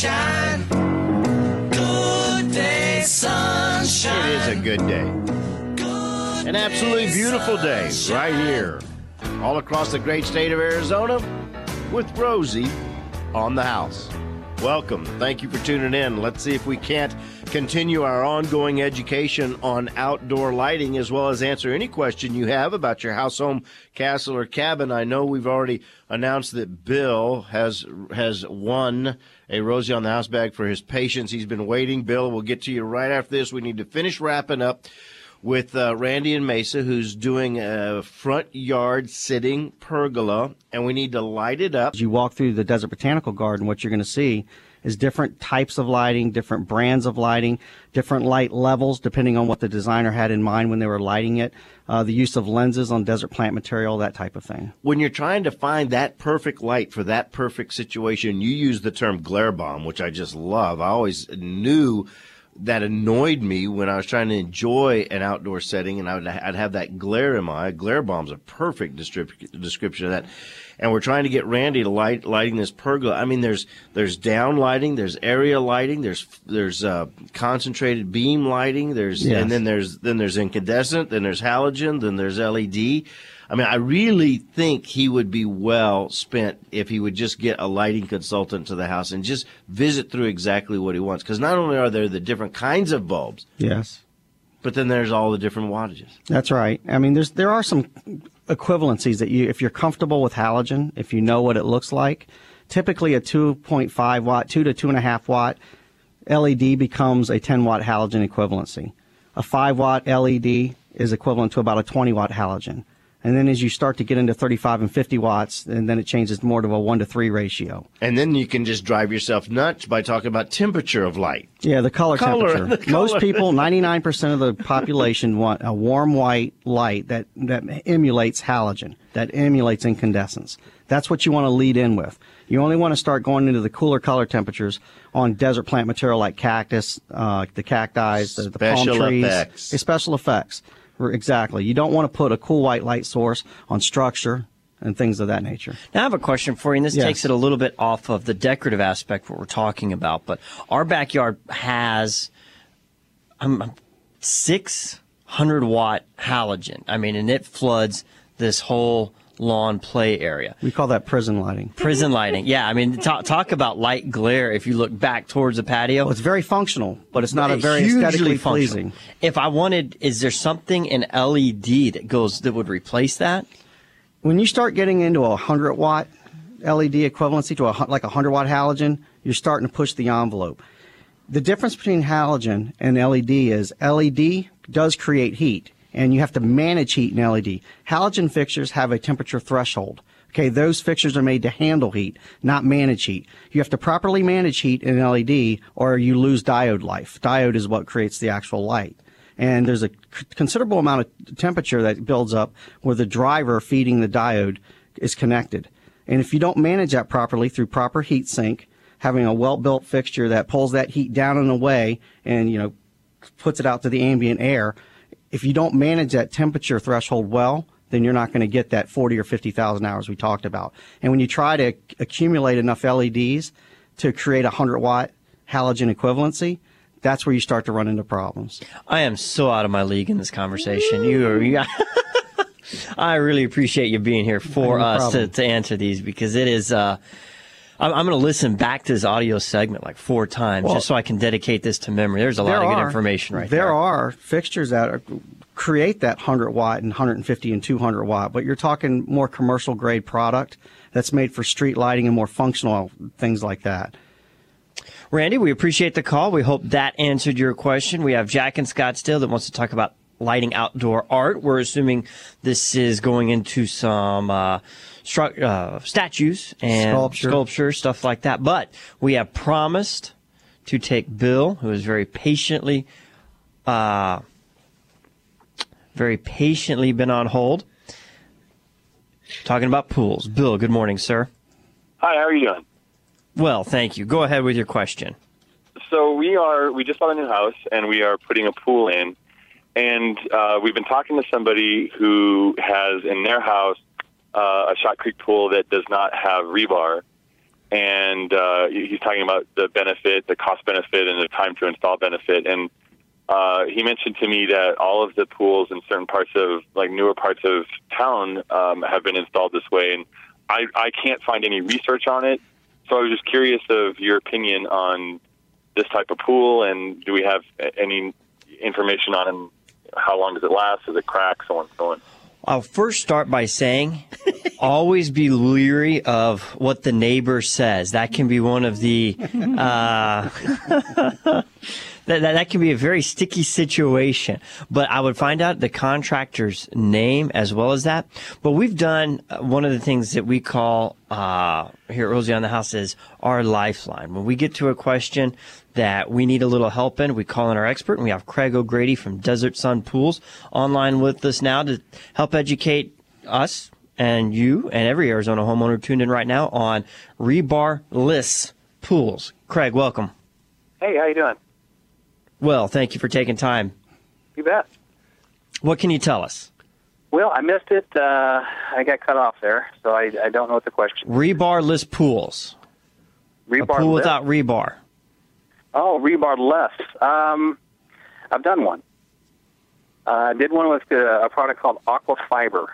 sunshine. Good day, sunshine. It is a good day. An absolutely beautiful day right here, all across the great state of Arizona, with Rosie on the house. Welcome. Thank you for tuning in. Let's see if we can't continue our ongoing education on outdoor lighting, as well as answer any question you have about your house, home, castle, or cabin. I know we've already announced that Bill has won a Rosie on the House bag for his patience. He's been waiting. Bill, we'll get to you right after this. We need to finish wrapping up with Randy and Mesa, who's doing a front yard sitting pergola, and we need to light it up. As you walk through the Desert Botanical Garden, what you're going to see is different types of lighting, different brands of lighting, different light levels, depending on what the designer had in mind when they were lighting it, the use of lenses on desert plant material, that type of thing. When you're trying to find that perfect light for that perfect situation, you use the term glare bomb, which I just love. I always knew that annoyed me when I was trying to enjoy an outdoor setting, and I'd have that glare in my eye. Glare bomb's a perfect description of that. And we're trying to get Randy to lighting this pergola. I mean, there's down lighting, there's area lighting, there's concentrated beam lighting, Yes. and then there's incandescent, then there's halogen, then there's LED. I mean, I really think he would be well spent if he would just get a lighting consultant to the house and just visit through exactly what he wants. Because not only are there the different kinds of bulbs, Yes. but then there's all the different wattages. That's right. I mean, there are some equivalencies that if you're comfortable with halogen, if you know what it looks like, typically a 2.5 watt, 2 to 2.5 watt LED becomes a 10 watt halogen equivalency. A 5 watt LED is equivalent to about a 20 watt halogen. And then as you start to get into 35 and 50 watts, and then it changes more to a 1-to-3 ratio. And then you can just drive yourself nuts by talking about temperature of light. Yeah, the color temperature. The color. Most people, 99% of the population, want a warm white light that emulates halogen, that emulates incandescence. That's what you want to lead in with. You only want to start going into the cooler color temperatures on desert plant material like cactus, the cacti, the palm trees. Special effects. Exactly. You don't want to put a cool white light source on structure and things of that nature. Now, I have a question for you, and this takes it a little bit off of the decorative aspect what we're talking about, but our backyard has 600-watt halogen. I mean, and it floods this whole lawn play area. We call that prison lighting. Prison lighting. Yeah, I mean, talk about light glare if you look back towards the patio. Well, it's very functional, but it's not a very aesthetically pleasing. If I wanted, is there something in LED that would replace that? When you start getting into a 100-watt LED equivalency to like a 100-watt halogen, you're starting to push the envelope. The difference between halogen and LED is LED does create heat, and you have to manage heat in LED. Halogen fixtures have a temperature threshold. Okay, those fixtures are made to handle heat, not manage heat. You have to properly manage heat in LED, or you lose diode life. Diode is what creates the actual light. And there's a considerable amount of temperature that builds up where the driver feeding the diode is connected. And if you don't manage that properly through proper heat sink, having a well-built fixture that pulls that heat down and away and, puts it out to the ambient air, if you don't manage that temperature threshold well, then you're not going to get that 40 or 50,000 hours we talked about. And when you try to accumulate enough LEDs to create a 100-watt halogen equivalency, that's where you start to run into problems. I am so out of my league in this conversation. I really appreciate you being here for us to answer these, because it is I'm going to listen back to this audio segment like 4 times just so I can dedicate this to memory. There's a lot of good information right there. There are fixtures that create that 100-watt and 150 and 200-watt, but you're talking more commercial-grade product that's made for street lighting and more functional things like that. Randy, we appreciate the call. We hope that answered your question. We have Jack in Scottsdale that wants to talk about lighting outdoor art. We're assuming this is going into some statues and sculpture, stuff like that. But we have promised to take Bill, who has very patiently been on hold, talking about pools. Bill, good morning, sir. Hi, how are you doing? Well, thank you. Go ahead with your question. So we just bought a new house, and we are putting a pool in. And we've been talking to somebody who has in their house a Shot Creek pool that does not have rebar. and he's talking about the benefit, the cost benefit, and the time to install benefit. And he mentioned to me that all of the pools in certain parts of, like, newer parts of town have been installed this way. And I can't find any research on it, so I was just curious of your opinion on this type of pool, and do we have any information on how long does it last? Does it crack? So on and so on. I'll first start by saying, always be leery of what the neighbor says. That can be one of the that can be a very sticky situation. But I would find out the contractor's name as well as that. But we've done one of the things that we call here at Rosie on the House is our lifeline. When we get to a question that we need a little help in, we call in our expert, and we have Craig O'Grady from Desert Sun Pools online with us now to help educate us and you and every Arizona homeowner tuned in right now on rebar-less pools. Craig, welcome. Hey, how you doing? Well, thank you for taking time. You bet. What can you tell us? Well, I missed it. I got cut off there, so I don't know what the question. Rebar-less pools. Rebar a pool without rebar. Oh, rebar-less. I've done one. I did one with a product called Aquafiber,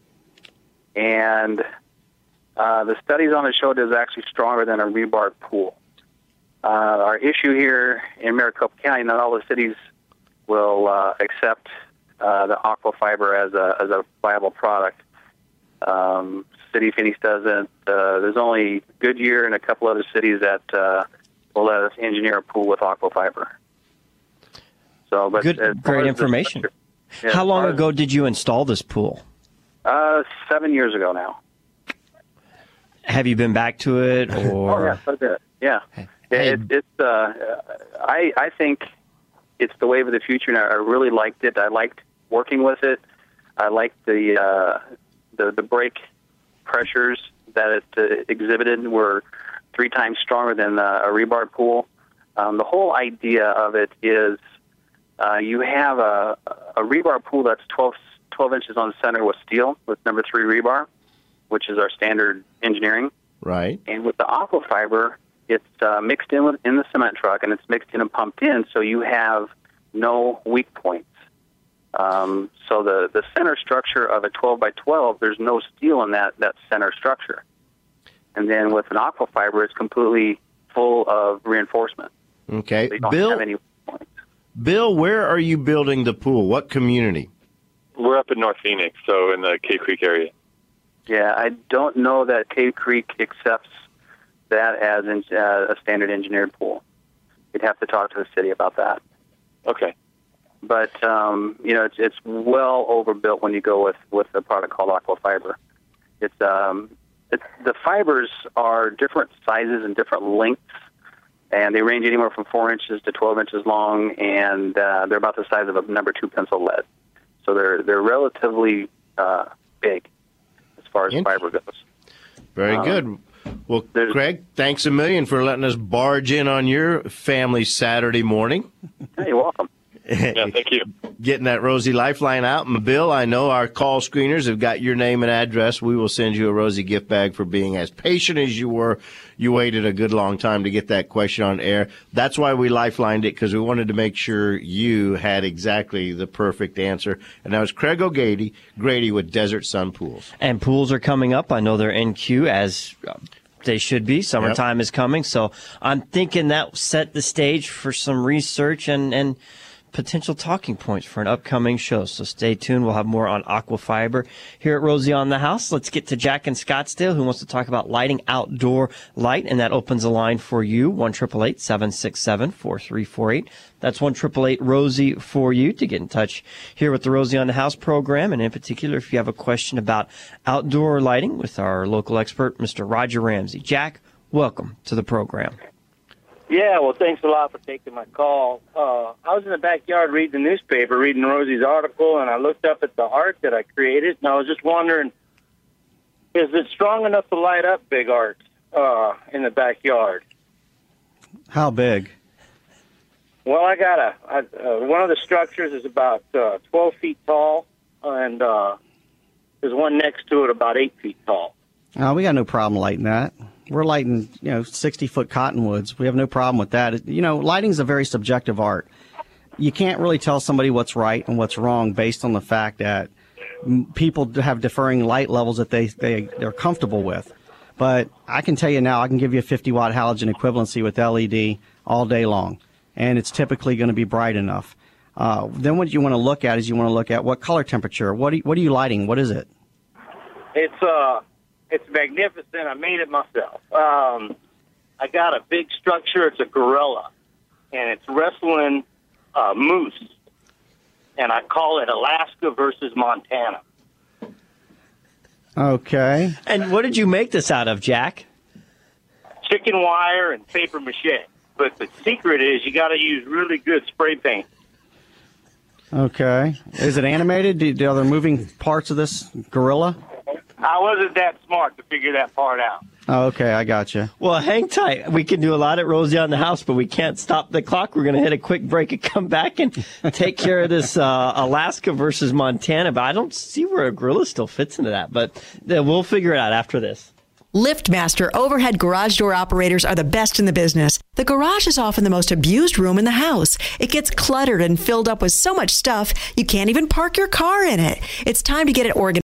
and the studies on it showed it was actually stronger than a rebar pool. Our issue here in Maricopa County, not all the cities will accept the Aquafiber as a viable product. City of Phoenix doesn't. There's only Goodyear and a couple other cities that will let us engineer a pool with Aquafiber. So, but great information. How long ago did you install this pool? 7 years ago now. Have you been back to it, or? Oh, yeah, a bit. Yeah. Hey. I think it's the wave of the future, and I really liked it. I liked working with it. I liked the brake pressures that it exhibited were 3 times stronger than a rebar pool. The whole idea of it is you have a rebar pool that's 12 inches on the center with steel, with number 3 rebar, which is our standard engineering. Right. And with the Aquafiber, it's mixed in the cement truck, and it's mixed in and pumped in, so you have no weak points. So the center structure of a 12 by 12, there's no steel in that center structure. And then with an Aquafiber, it's completely full of reinforcement. Okay. So you don't have any weak points. Bill, where are you building the pool? What community? We're up in North Phoenix, so in the Cave Creek area. Yeah, I don't know that Cave Creek accepts that as a standard engineered pool. You'd have to talk to the city about that. Okay. But it's well overbuilt when you go with a product called Aquafiber. It's the fibers are different sizes and different lengths, and they range anywhere from 4 inches to 12 inches long, and they're about the size of a number 2 pencil lead. So they're relatively big as far as fiber goes. Very good. Well, Craig, thanks a million for letting us barge in on your family Saturday morning. Hey, you're welcome. Yeah, thank you. Getting that Rosie Lifeline out. And Bill, I know our call screeners have got your name and address. We will send you a Rosie gift bag for being as patient as you were. You waited a good long time to get that question on air. That's why we lifelined it, because we wanted to make sure you had exactly the perfect answer. And that was Craig O'Grady with Desert Sun Pools. And pools are coming up. I know they're in queue as they should be. Summertime is coming. So I'm thinking that set the stage for some research and potential talking points for an upcoming show. So stay tuned. We'll have more on Aquafiber here at Rosie on the House. Let's get to Jack in Scottsdale, who wants to talk about lighting outdoor light, and that opens a line for you, 1-888-767-4348. That's 1-888-ROSIE for you to get in touch here with the Rosie on the House program, and in particular, if you have a question about outdoor lighting with our local expert, Mr. Roger Ramsey. Jack, welcome to the program. Yeah, well, thanks a lot for taking my call. I was in the backyard reading the newspaper, reading Rosie's article, and I looked up at the art that I created, and I was just wondering, is it strong enough to light up big art in the backyard? How big? Well, I got one of the structures is about 12 feet tall, and there's one next to it about 8 feet tall. We got no problem lighting that. We're lighting, 60-foot cottonwoods. We have no problem with that. Lighting is a very subjective art. You can't really tell somebody what's right and what's wrong based on the fact that people have differing light levels that they're comfortable with. But I can tell you now, I can give you a 50-watt halogen equivalency with LED all day long, and it's typically going to be bright enough. Then what you want to look at is you want to look at what color temperature. What are you lighting? What is it? It's magnificent. I made it myself. I got a big structure. It's a gorilla, and it's wrestling moose, and I call it Alaska versus Montana. Okay. And what did you make this out of, Jack? Chicken wire and paper mache. But the secret is you got to use really good spray paint. Okay. Is it animated? Are there moving parts of this gorilla? I wasn't that smart to figure that part out. Oh, okay, I got you. Well, hang tight. We can do a lot at Rosie on the House, but we can't stop the clock. We're going to hit a quick break and come back and take care of this Alaska versus Montana. But I don't see where a gorilla still fits into that. But we'll figure it out after this. LiftMaster overhead garage door operators are the best in the business. The garage is often the most abused room in the house. It gets cluttered and filled up with so much stuff, you can't even park your car in it. It's time to get it organized.